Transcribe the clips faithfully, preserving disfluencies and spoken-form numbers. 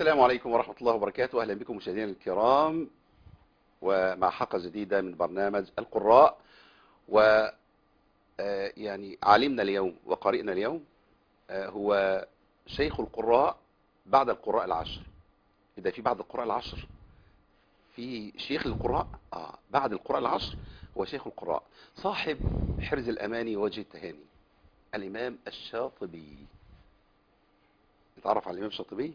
السلام عليكم ورحمة الله وبركاته. أهلا بكم مشاهدينا الكرام ومع حلقة جديدة من برنامج القراء. و يعني عالمنا اليوم وقارئنا اليوم هو شيخ القراء بعد القراء العشر. إذا في بعد القراء العشر في شيخ القراء آه بعد القراء العشر هو شيخ القراء صاحب حرز الأماني ووجه التهاني، الإمام الشاطبي. نتعرف على الإمام الشاطبي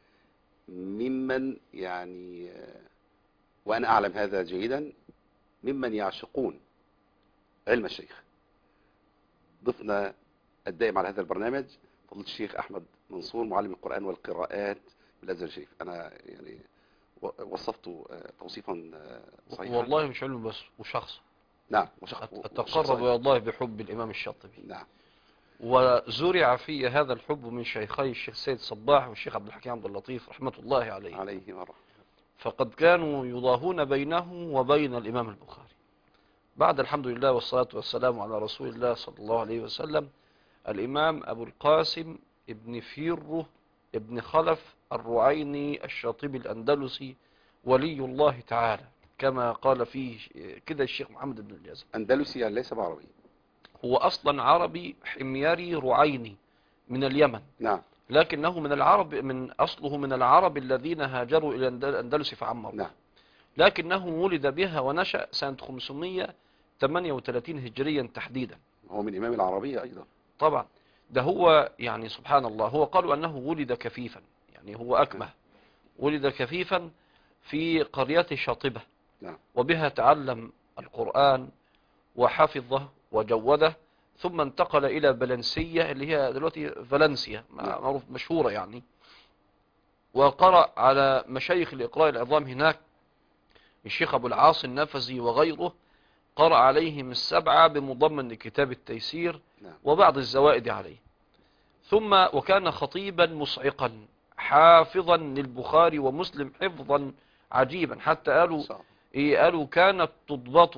ممن يعني وأنا أعلم هذا جيدا ممن يعشقون علم الشيخ. ضفنا الدائم على هذا البرنامج فضيلة الشيخ أحمد منصور معلم القرآن والقراءات بالأزهر الشريف. أنا يعني وصفته توصيفا صحيحا. والله مش علم بس وشخص. نعم وشخص. أتقرب إلى الله بحب الإمام الشاطبي. نعم. وزرع في هذا الحب من شيخي الشيخ سيد صباح والشيخ عبد الحكيم عبد اللطيف رحمة الله عليه. عليه مرة. فقد كانوا يضاهون بينه وبين الإمام البخاري. بعد الحمد لله والصلاة والسلام على رسول الله صلى الله عليه وسلم، الإمام أبو القاسم ابن فيره ابن خلف الرعيني الشاطبي الأندلسي ولي الله تعالى، كما قال فيه كده الشيخ محمد بن الجزري. أندلسي يعني ليس بعربي، هو أصلا عربي حميري رعيني من اليمن. نعم. لكنه من العرب، من أصله من العرب الذين هاجروا إلى الأندلس فعمروا. نعم. لكنه ولد بها ونشأ سنة خمسمائة وثمانية وثلاثين هجريا تحديدا. هو من إمام العربية أيضا طبعا ده هو يعني سبحان الله، هو قالوا أنه ولد كفيفا، يعني هو أكمه. ولد كفيفا في قرية شاطبة. نعم. وبها تعلم القرآن وحفظه وجوده، ثم انتقل إلى فالنسية اللي هي دلوقتي فالنسيا معروف مشهورة يعني، وقرأ على مشايخ الإقراء العظام هناك، الشيخ أبو العاص النفزي وغيره. قرأ عليهم السبعة بمضمن كتاب التيسير وبعض الزوائد عليه. ثم وكان خطيبا مصعقا حافظا للبخاري ومسلم حفظا عجيبا، حتى قالوا إيه، قالوا كانت تضبط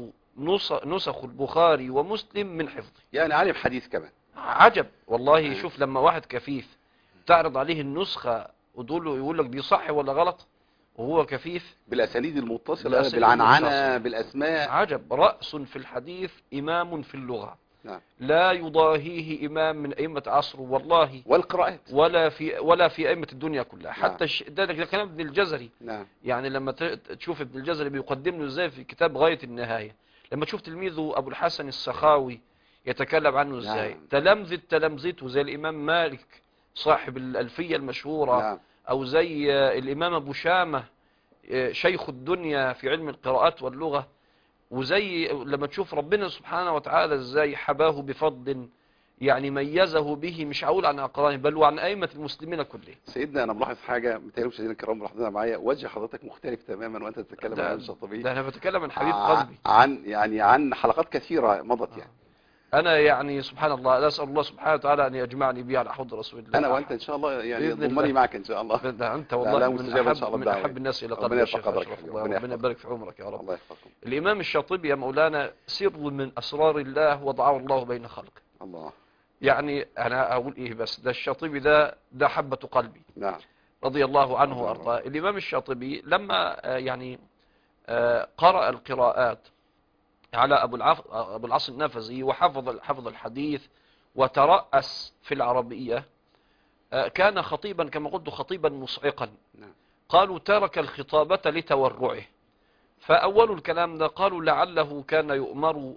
نسخ البخاري ومسلم من حفظه. يعني عالم حديث كمان. عجب والله. شوف لما واحد كفيف تعرض عليه النسخة وتقول له يقول لك دي صح ولا غلط وهو كفيف، بالأسانيد المتصلة بالعنعنة بالأسماء. عجب. رأس في الحديث إمام في اللغة. نعم. لا يضاهيه إمام من أئمة عصره والله، والقراءات ولا في ولا في أئمة الدنيا كلها. نعم. حتى الش... ده, ده كلام ابن الجزري. نعم. يعني لما تشوف ابن الجزري بيقدم له ازاي في كتاب غاية النهاية، لما تشوف تلميذه أبو الحسن السخاوي يتكلم عنه ازاي. نعم. تلمذة تلمذته زي الإمام مالك صاحب الألفية المشهورة. نعم. أو زي الإمام أبو شامة شيخ الدنيا في علم القراءات واللغة. وزي لما تشوف ربنا سبحانه وتعالى ازاي حباه بفضل يعني ميزه به، مش هقول عن أقرانه بل وعن أئمة المسلمين كلهم. سيدنا أنا ملاحظ حاجة متهيألي مشاهدينا الكرام ملاحظينها معايا، وجه حضرتك مختلف تماما وأنت تتكلم عن الشاطبي. ده أنا بتكلم عن حبيب قلبي، عن يعني عن حلقات كثيرة مضت يعني. أنا يعني سبحان الله أسأل الله سبحانه وتعالى أن يجمعني به على حوض رسول الله. أنا وأنت إن شاء الله يعني ضمني معك إن شاء الله. ده أنت والله لا من أحب أحب, من أحب الناس إلى قلبي. الشيخ أشرف الله، ربنا يبارك في عمرك يا رب. الله يحفظكم. الإمام الشاطبي يا مولانا سر من أسرار الله وضعه الله بين خلقه. الله. يعني أنا أقول إيه بس، ده الشاطبي ده ده حبة قلبي. نعم. رضي الله عنه وأرضاه. الإمام الشاطبي لما يعني قرأ القراءات على أبو العاص أبو العاص النفزي وحفظ حفظ الحديث وترأس في العربية، كان خطيبا كما قلت خطيبا مصعقا. قالوا ترك الخطابة لتورعه. فأول الكلام ده قالوا لعله كان يؤمر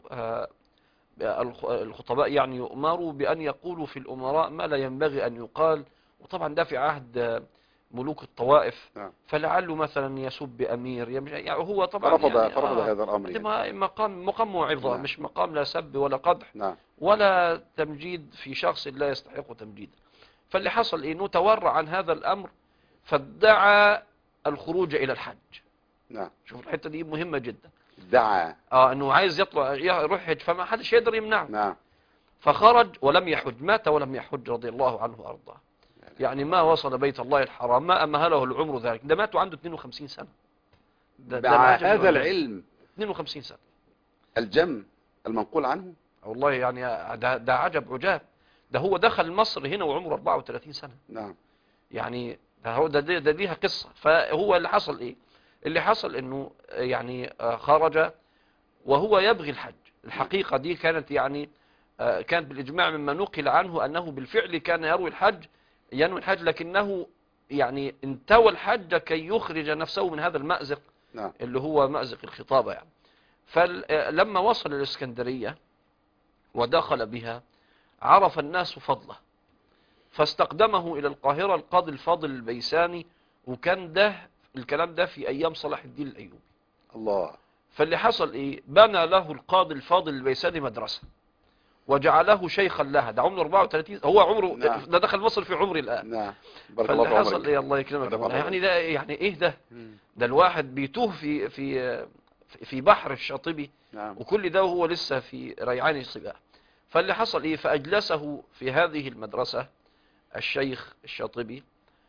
الخطباء يعني يؤمروا بأن يقولوا في الأمراء ما لا ينبغي أن يقال، وطبعا ده في عهد ملوك الطوائف. نعم. فلعله مثلا يسب أمير يعني هو طبعا فرفض يعني فرفض آه هذا الأمر يعني. مقام مقام موعظة. نعم. مش مقام لا سب ولا قدح. نعم. ولا تمجيد في شخص لا يستحق تمجيد. فاللي حصل إنه تورع عن هذا الأمر فادعى الخروج إلى الحج. نعم. شوف الحتة دي مهمة جدا. ادعى اه انه عايز يطلع يروح يحج فما حدش يقدر يمنعه. نعم. فخرج ولم يحج، مات ولم يحج رضي الله عنه وارضاه. يعني ما وصل بيت الله الحرام، ما امهله العمر ذلك. ده مات وعنده اثنين وخمسين سنة. ده, ده هذا العلم اثنين وخمسين سنة الجم المنقول عنه. والله يعني ده, ده عجب عجاب. ده هو دخل مصر هنا وعمره أربعة وثلاثين سنة. نعم. يعني هو ده, ده, ده ليها قصة. فهو اللي حصل ايه؟ اللي حصل انه يعني خرج وهو يبغي الحج. الحقيقة دي كانت يعني كانت بالإجماع مما نقل عنه أنه بالفعل كان يروي الحج ينوي الحج، لكنه يعني انتوى الحج كي يخرج نفسه من هذا المأزق نعم. اللي هو مأزق الخطابة يعني. فلما وصل الإسكندرية ودخل بها عرف الناس فضله، فاستقدمه إلى القاهرة القاضي الفاضل البيساني، وكان ده الكلام ده في أيام صلاح الدين الأيوبي. الله. فاللي حصل إيه؟ بنى له القاضي الفاضل البيساني مدرسة وجعله شيخا لها. ده عمره أربعة وثلاثين، هو عمره نعم. ده دخل مصر في عمري الآن. نعم. بارك فاللي الله في حصل عمرك. إيه؟ الله يكرمك. بارك الله يعني فيك. ده يعني إيه ده؟ مم. ده الواحد بيتوه في في في بحر الشاطبي، نعم. وكل ده وهو لسه في ريعان الصباح. فاللي حصل إيه؟ فأجلسه في هذه المدرسة الشيخ الشاطبي،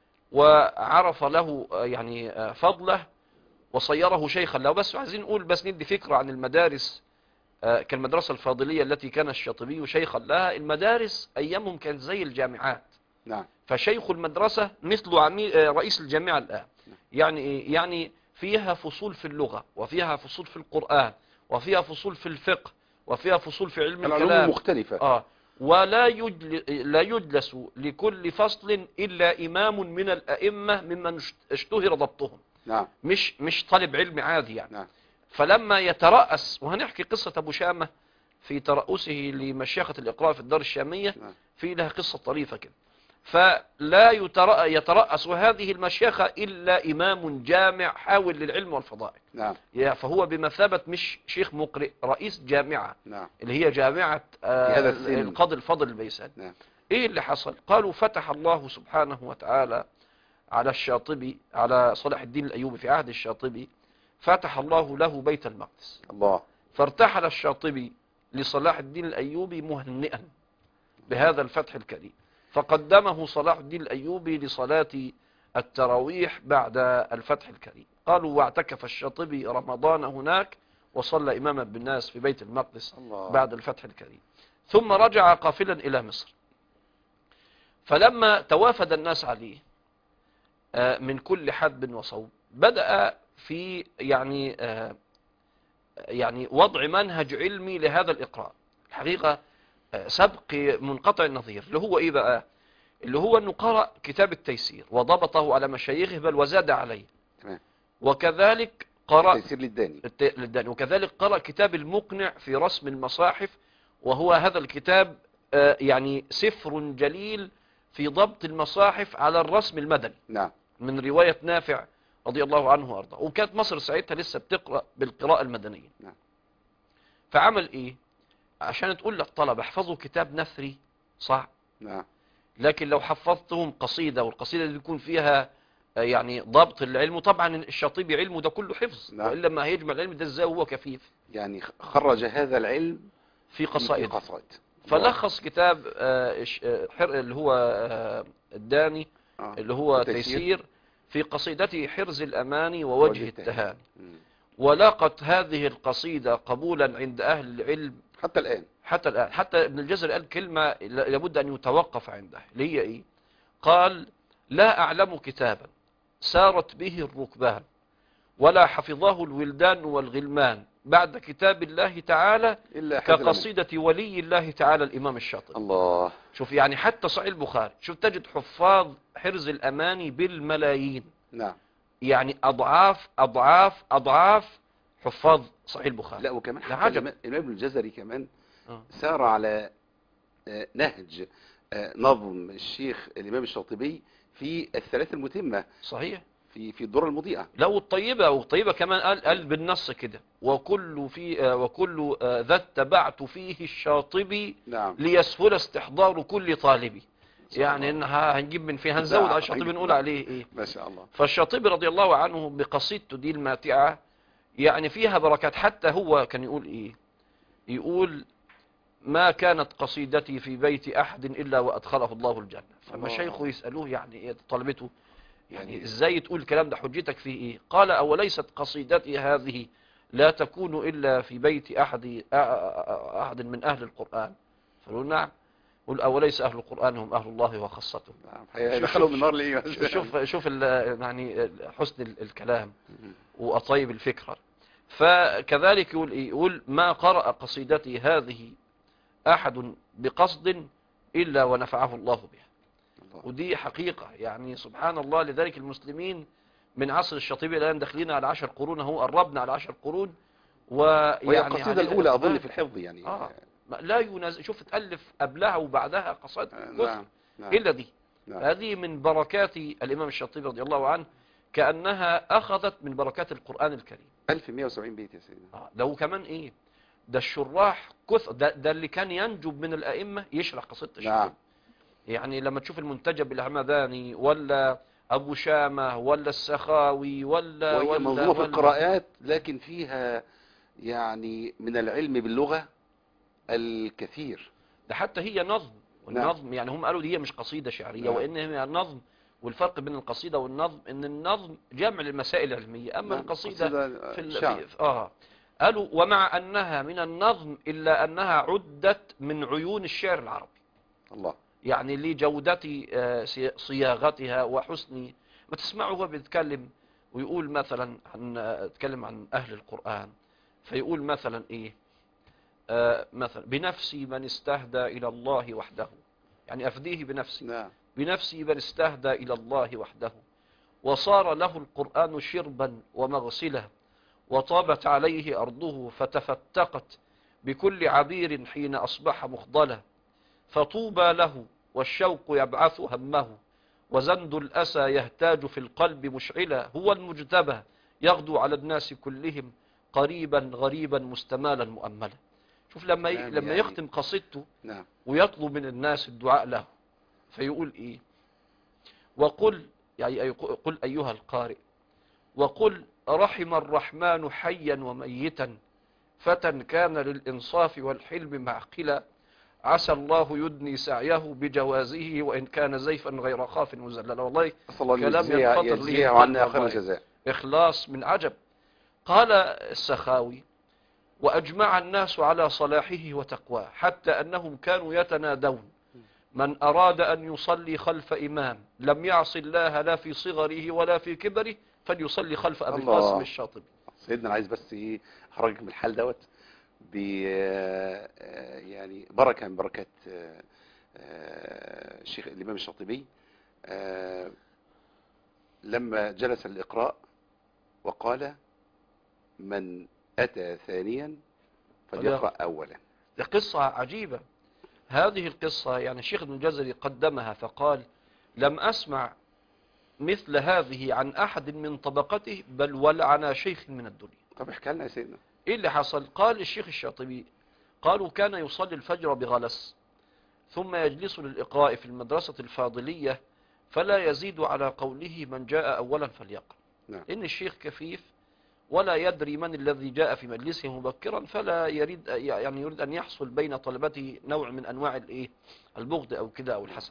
وعرف له يعني فضله وصيره شيخا له. بس عايزين نقول بس ندي فكرة عن المدارس كالمدرسة الفاضلية التي كان الشاطبي شيخا لها. المدارس أيامهم كانت زي الجامعات. نعم. فشيخ المدرسة مثل عمي رئيس الجامعة الآن. يعني إيه؟ يعني فيها فصول في اللغة، وفيها فصول في القرآن، وفيها فصول في الفقه، وفيها فصول في علم العلوم الكلام. المختلفة. آه ولا يجل لا يجلس لكل فصل إلا إمام من الأئمة ممن اشتهر ضبطهم. نعم. مش مش طالب علم عادي يعني. نعم. فلما يترأس، وهنحكي قصة أبو شامة في ترأسه لمشيخة الإقراء في الدار الشامية، نعم. في لها قصة طريفة كده. فلا يترأس هذه المشيخة إلا إمام جامع حاول للعلم والفضائل. نعم. فهو بمثابة مش شيخ مقرئ، رئيس جامعة. نعم. اللي هي جامعة في هذا السن. القاضي الفضل البيساني. نعم. ايه اللي حصل؟ قالوا فتح الله سبحانه وتعالى على الشاطبي، على صلاح الدين الأيوبي في عهد الشاطبي، فتح الله له بيت المقدس. الله. فارتحل الشاطبي لصلاح الدين الأيوبي مهنئا بهذا الفتح الكريم، فقدمه صلاح الدين الأيوبي لصلاة التراويح بعد الفتح الكريم. قالوا واعتكف الشاطبي رمضان هناك وصلى إماما بالناس في بيت المقدس الله. بعد الفتح الكريم، ثم رجع قافلا إلى مصر. فلما توافد الناس عليه من كل حدب وصوب، بدأ في يعني يعني وضع منهج علمي لهذا الإقراء. الحقيقة سبق منقطع النظير، اللي هو إيه بقى؟ اللي هو أنه قرأ كتاب التيسير وضبطه على مشايخه بل وزاد عليه. تمام. وكذلك قرأ التيسير للداني. للداني وكذلك قرأ كتاب المقنع في رسم المصاحف، وهو هذا الكتاب يعني سفر جليل في ضبط المصاحف على الرسم المدني. نعم. من رواية نافع رضي الله عنه وارضاه. وكانت مصر ساعتها لسه بتقرأ بالقراءة المدنية. نعم. فعمل ايه؟ عشان تقول للطلبة احفظوا كتاب نثري صعب. نعم. لكن لو حفظتهم قصيدة، والقصيدة دي يكون فيها يعني ضبط العلم، وطبعا الشاطبي علمه ده كله حفظ. نعم. وإلا ما هيجمع العلم ده ازاي وهو كفيف؟ يعني خرج هذا العلم في قصائد. في قصائد. فلخص كتاب اللي هو الداني آه. اللي هو التيسير. تيسير في قصيدته حرز الأماني ووجه التهاني. مم. ولقت هذه القصيدة قبولا عند أهل العلم حتى الآن. حتى الآن. حتى ابن الجزري قال كلمة لابد أن يتوقف عندها، اللي هي إيه؟ قال لا أعلم كتابا سارت به الركبان ولا حفظه الولدان والغلمان بعد كتاب الله تعالى إلا حزلمه. كقصيدة ولي الله تعالى الإمام الشاطبي. الله. شوف يعني حتى صحيح البخاري، شوف تجد حفاظ حرز الأماني بالملايين. نعم. يعني أضعاف أضعاف أضعاف حفاظ صحيح البخاري. لا وكمان لا حتى عجب. الإمام الإمام الجزري كمان آه. سار على آه، نهج آه، نظم الشيخ الإمام الشاطبي في الثلاث المتمة، صحيح. في في الدرة المضيئة. لا والطيبة، والطيبة كمان قال قال بالنص كده وكل في آه، وكل آه، ذا اتبعت فيه الشاطبي نعم. ليسهل استحضار كل طالبي. شاء يعني الله. ان ه- هنجيب من فيه، هنزود نعم. على الشاطبي نقول عليه ايه. ما شاء الله. فالشاطبي رضي الله عنه بقصيدته دي الماتعة يعني فيها بركات. حتى هو كان يقول ايه؟ يقول ما كانت قصيدتي في بيت احد الا وادخله الله الجنة. فمشايخه يسألوه يعني ايه طلبته، يعني يعني ازاي تقول الكلام ده؟ حجتك فيه ايه؟ قال اوليست قصيدتي هذه لا تكون الا في بيت احد احد من اهل القرآن؟ فقالوا نعم. قل أوليس أهل القرآن هم أهل الله وخاصته. هيدخلوا من النار ليه؟ شوف شوف ال- يعني حسن ال- الكلام وأطيب الفكرة. فكذلك يقول إيه؟ يقول ما قرأ قصيدتي هذه أحد بقصد إلا ونفعه الله بها. الله. ودي حقيقة يعني سبحان الله. لذلك المسلمين من عصر الشاطبي الآن داخلين على عشر قرون، هو قربنا على عشر قرون. وهي ويعني القصيدة عليها الأولى أظن إقبال. في الحفظ يعني. آه ما- لا ينازع. شوف تألف قبلها وبعدها قصائد آه، كثر نعم نعم إلا دي. نعم. هذه من بركات الإمام الشاطبي رضي الله عنه، كأنها أخذت من بركات القرآن الكريم. ألف ومئة وسبعين بيت يا سيدنا. آه لو كمان إيه ده الشراح كثر، ده, ده اللي كان ينجب من الأئمة يشرح قصيدة الشاطبي. نعم. يعني لما تشوف المنتجب الهمداني ولا أبو شامة ولا السخاوي ولا وهي ولا منظومة في ولا القراءات، لكن فيها يعني من العلم باللغة الكثير. ده حتى هي نظم. والنظم يعني هم قالوا دي هي مش قصيدة شعرية، نعم. وإن هي نظم. والفرق بين القصيدة والنظم إن النظم جمع للمسائل العلمية، أما نعم. القصيدة قصيدة في, ال... شعر. في آه قالوا ومع أنها من النظم إلا أنها عدت من عيون الشعر العربي. الله. يعني لجودة آه، صي- صياغتها وحسن. ما تسمعه هو بيتكلم ويقول مثلا عن آه، اتكلم عن أهل القرآن، فيقول مثلا إيه آه، مثلا بنفسي من استهدى إلى الله وحده، يعني أفديه بنفسي. نعم. بنفسي من استهدى إلى الله وحده، وصار له القرآن شربا ومغسلا، وطابت عليه أرضه فتفتقت بكل عبير حين أصبح مخضلا، فطوبى له والشوق يبعث همه، وزند الأسى يهتاج في القلب مشعلا، هو المجتبى يغدو على الناس كلهم قريبا غريبا مستمالا مؤملا. شوف لما ي... كلام لما يعني. يختم قصيدته نعم. ويطلب من الناس الدعاء له، فيقول إيه وقل يعني أي قل أيها القارئ وقل رحم الرحمن حيا وميتا، فتى كان للإنصاف والحلم معقلا، عسى الله يدني سعيه بجوازه وإن كان زيفا غير خاف مزللا. والله أسأل الله أن كلام يجزيها ينفطر لي يجزيها القلب عنا خير والله. الجزاء. إخلاص من عجب. قال السخاوي وأجمع الناس على صلاحه وتقواه حتى أنهم كانوا يتنادون من أراد أن يصلي خلف إمام لم يعص الله لا في صغره ولا في كبره فليصلي خلف أبي الله. القاسم الشاطبي. سيدنا أنا عايز بس ايه اخرجك من الحال دوت ب يعني بركة من بركات آه، آه، الشيخ الإمام الشاطبي آه، لما جلس الإقراء وقال من أتى ثانيا فليقرأ أولا. دي قصة عجيبة. هذه القصة يعني الشيخ ابن الجزري قدمها فقال لم أسمع مثل هذه عن أحد من طبقته بل ولا عن شيخ من الدنيا. طب احكي لنا يا سيدنا. إيه اللي حصل؟ قال الشيخ الشاطبي قالوا كان يصلي الفجر بغلس ثم يجلس للإقراء في المدرسة الفاضلية فلا يزيد على قوله من جاء أولا فليقرأ. نعم. إن الشيخ كفيف ولا يدري من الذي جاء في مجلسه مبكرا، فلا يريد يعني يريد أن يحصل بين طلبته نوع من أنواع الإيه البغض أو كده أو الحسد.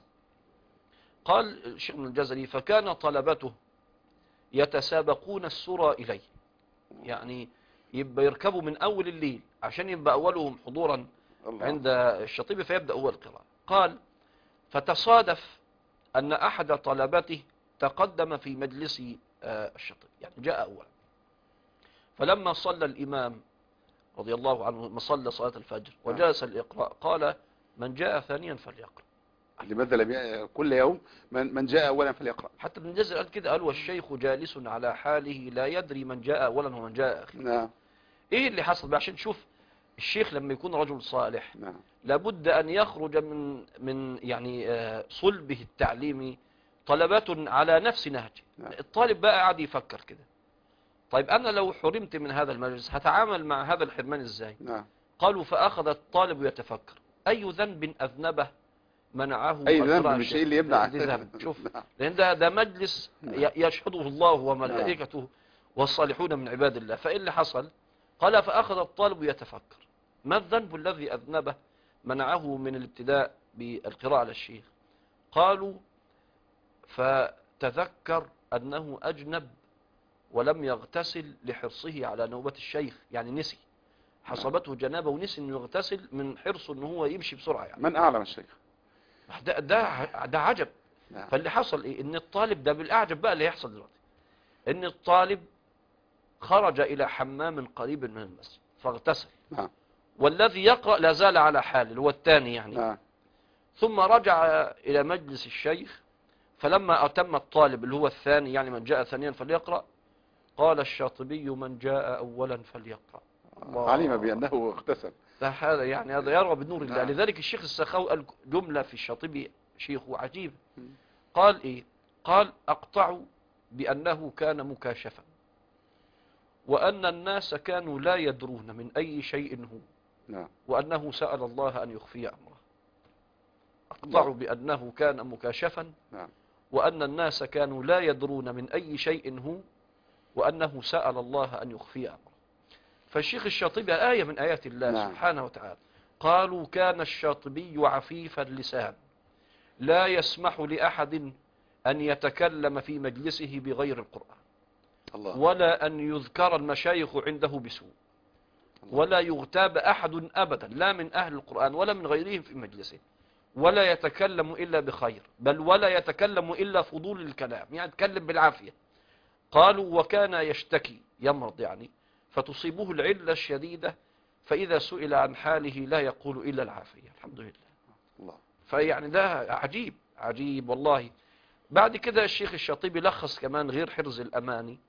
قال الشيخ ابن الجزري فكان طلبته يتسابقون السرى إليه، يعني يبقى يركبوا من أول الليل عشان يبقى أولهم حضورا الله. عند الشاطبي فيبدأ أول القراءة. قال فتصادف أن أحد طلبته تقدم في مجلس آه، الشاطبي يعني جاء أولا، فلما صلى الإمام رضي الله عنه ما صلى صلاة الفجر وجلس الإقراء قال من جاء ثانيا فليقرأ. لماذا لم ي... كل يوم من من جاء أولا فليقرأ. حتى ابن الجزري قال كده قال والشيخ جالس على حاله لا يدري من جاء أولا ومن جاء أخيرا. نعم. إيه اللي حصل بقى عشان تشوف الشيخ لما يكون رجل صالح نعم. لابد أن يخرج من من يعني آه، صلبه التعليمي طلبة على نفس نهجه. نعم. الطالب بقى قاعد يفكر كده طيب أنا لو حرمت من هذا المجلس هتعامل مع هذا الحرمان إزاي؟ نعم. قالوا فأخذ الطالب يتفكر أي ذنب أذنبه منعه أي ذنب القراءة مش شيء اللي يمنع. دي ذنب. شوف نعم. لأن ده, ده مجلس نعم. ي- يشهده الله وملائكته والصالحون من عباد الله. فإيه اللي حصل؟ قال فأخذ الطالب يتفكر ما الذنب الذي أذنبه منعه من الابتداء بالقراءة على الشيخ؟ قالوا فتذكر أنه أجنب ولم يغتسل لحرصه على نوبة الشيخ، يعني نسي حصبته جنابه ونسي انه يغتسل من حرصه انه هو يمشي بسرعة يعني. من أعلم الشيخ. ده ده ده عجب. نعم. فاللي حصل ايه؟ ان الطالب ده بالاعجب بقى اللي هيحصل دلوقتي، ان الطالب خرج الى حمام قريب من المسجد فاغتسل، نعم. والذي يقرأ لا زال على حاله اللي هو الثاني يعني. نعم. ثم رجع الى مجلس الشيخ، فلما اتم الطالب اللي هو الثاني يعني من جاء ثانيا فليقرأ، قال الشاطبي من جاء اولا فليقرأ. علم الله. بأنه اغتسل. ده هذا يعني هذا يروى بنور الله. نعم. لذلك الشيخ السخاوي قال جملة في الشاطبي شيخه عجيب، قال ايه؟ قال اقطع بأنه كان مكاشفا، وأن الناس كانوا لا يدرون من أي شيء هو، نعم. وأنه سأل الله أن يخفي أمره. أقطع الله. بأنه كان مكاشفا، نعم. وأن الناس كانوا لا يدرون من أي شيء هو، وأنه سأل الله أن يخفي أمره. فالشيخ الشاطبي آية من آيات الله نعم. سبحانه وتعالى. قالوا كان الشاطبي عفيف اللسان لا يسمح لأحد أن يتكلم في مجلسه بغير القرآن، الله. ولا أن يذكر المشايخ عنده بسوء، الله. ولا يغتاب أحد أبدا لا من أهل القرآن ولا من غيرهم في مجلسه، ولا يتكلم إلا بخير، بل ولا يتكلم إلا فضول الكلام، يعني يتكلم بالعافية. قالوا وكان يشتكي يمرض يعني فتصيبه العلة الشديدة، فإذا سئل عن حاله لا يقول إلا العافية الحمد لله. الله. فيعني ده عجيب عجيب والله. بعد كده الشيخ الشاطبي لخص كمان غير حرز الأماني،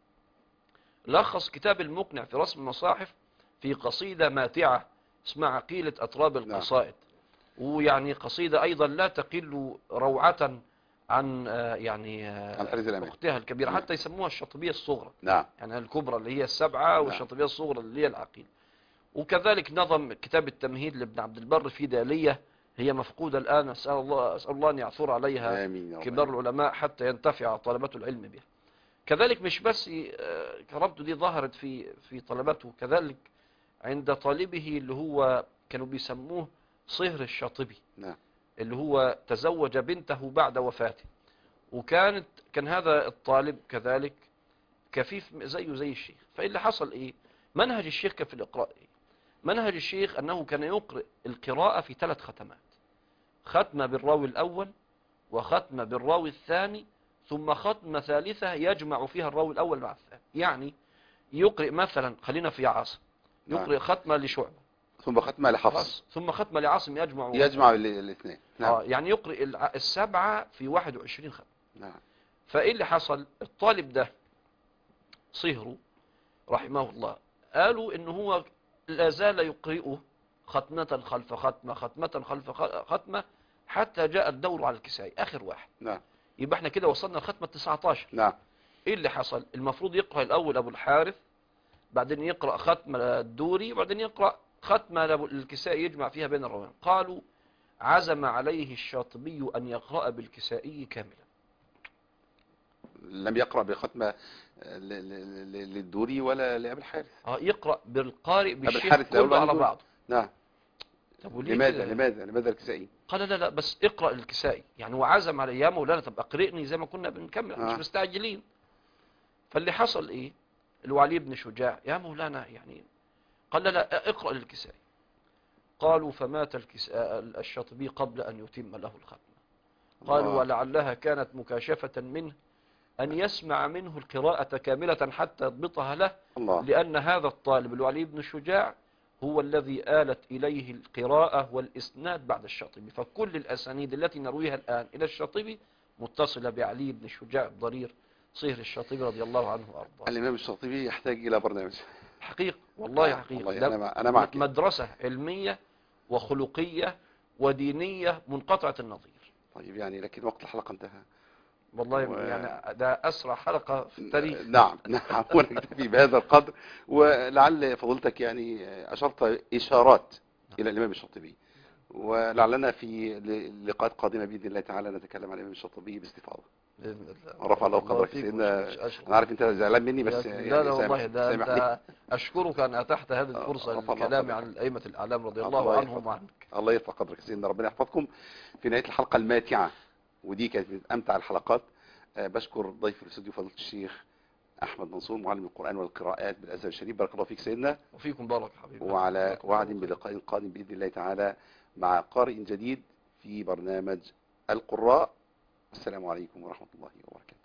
لخص كتاب المقنع في رسم المصاحف في قصيدة ماتعة اسمها عقيلة أطراب القصائد. ويعني قصيدة أيضا لا تقل روعة عن آه، يعني آه، عن حرز الأمان. أختها الكبيرة، نعم. حتى يسموها الشاطبية الصغرى، نعم. يعني الكبرى اللي هي السبعة نعم. والشاطبية الصغرى اللي هي العقيل. وكذلك نظم كتاب التمهيد لابن عبد البر في دالية هي مفقودة الآن، أسأل الله, أسأل الله أن يعثر عليها آمين يا رب. كبار العلماء حتى ينتفع طلبة العلم بها. كذلك مش بس آه، كرامته دي ظهرت في في طلبته، كذلك عند طالبه اللي هو كانوا بيسموه صهر الشاطبي، نعم. اللي هو تزوج بنته بعد وفاته. وكانت كان هذا الطالب كذلك كفيف زيه زي الشيخ. فاللي حصل ايه؟ منهج الشيخ كان في الإقراء ايه؟ منهج الشيخ أنه كان يقرأ القراءة في ثلاث ختمات، ختمة بالراوي الأول، وختمة بالراوي الثاني، ثم ختمة ثالثة يجمع فيها الراوي الأول مع الثاني. يعني يقرأ مثلا، خلينا في عاصم، يقرأ ختمة لشعبة، ثم ختمة لحفص، ثم ختمة لعاصم يجمع يجمع الاثنين. نعم. آه يعني يقرأ الع- السبعة في واحد وعشرين ختمة. نعم. فإيه اللي حصل؟ الطالب ده صهره رحمه الله قالوا إنه هو لا زال يقرأه ختمة خلف ختمة ختمة خلف خ- ختمة حتى جاء الدور على الكسائي آخر واحد. نعم. يبقى احنا كده وصلنا الختمة تسعة عشر. نعم. ايه اللي حصل؟ المفروض يقرأ الأول أبو الحارث، بعدين يقرأ ختمة الدوري، وبعدين يقرأ ختمة الكسائي يجمع فيها بين الروين. قالوا عزم عليه الشاطبي أن يقرأ بالكسائي كاملا. لم يقرأ بختمة ل- ل- ل- للدوري ولا لأبي الحارث. اه يقرأ بالقارئ أبي بالشيخ الحارث الأول كله على بعدين بعضه. نعم. طب وليه لماذا كده؟ لماذا لماذا الكسائي؟ قال لا لا بس اقرأ الكسائي، يعني هو عزم على يا مولانا طب اقرئني زي ما كنا بنكمل آه. مش مستعجلين. فاللي حصل ايه؟ الوعلي بن شجاع يا مولانا يعني، قال لا لا اقرأ للكسائي. قالوا فمات الكساء الشاطبي قبل أن يتم له الختمة. قالوا الله. ولعلها كانت مكاشفة منه أن يسمع منه القراءة كاملة حتى يضبطها له، الله. لأن هذا الطالب الوعلي بن شجاع هو الذي آلت إليه القراءة والإسناد بعد الشاطبي. فكل الأسانيد التي نرويها الآن إلى الشاطبي متصلة بعلي بن شجاع الضرير صهر الشاطبي رضي الله عنه وأرضاه. الإمام الشاطبي يحتاج إلى برنامج حقيقة والله آه، حقيقة. والله ده أنا مع- أنا معك. مدرسة علمية وخلقية ودينية منقطعة النظير. طيب يعني لكن وقت الحلقة انتهى. والله و... يعني ده أسرع حلقة في التاريخ. نعم نعم. ونكتفي بهذا القدر. ولعل فضلتك يعني أشرت إشارات إلى الإمام الشاطبي، ولعلنا في لقاءات قادمة بإذن الله تعالى نتكلم عن الإمام الشاطبي باستفاضة. بإذن الله. رفع الله قدرك فيك سيدنا. مش- مش أشرف. أنا عارف أنت زعلان مني بس لا يعني لا سامح والله ده سامحني. أنت أشكرك أن أتحت هذه آه، الفرصة رفع الله للكلام قدرك. عن الأئمة الأعلام رضي الله الله عنهم يحفظك. وعنك. الله يرفع قدرك سيدنا، ربنا يحفظكم. في نهاية الحلقة الماتعة، ودي كانت من أمتع الحلقات، آه، بشكر ضيف الاستوديو فضيلة الشيخ أحمد منصور معلم القرآن والقراءات بالأزهر الشريف. بارك الله فيك سيدنا، وفيكم بارك حبيبي. وعلى جزاكم وعد الله خير. بلقاء قادم بإذن الله تعالى مع قارئ جديد في برنامج القراء. السلام عليكم ورحمة الله وبركاته.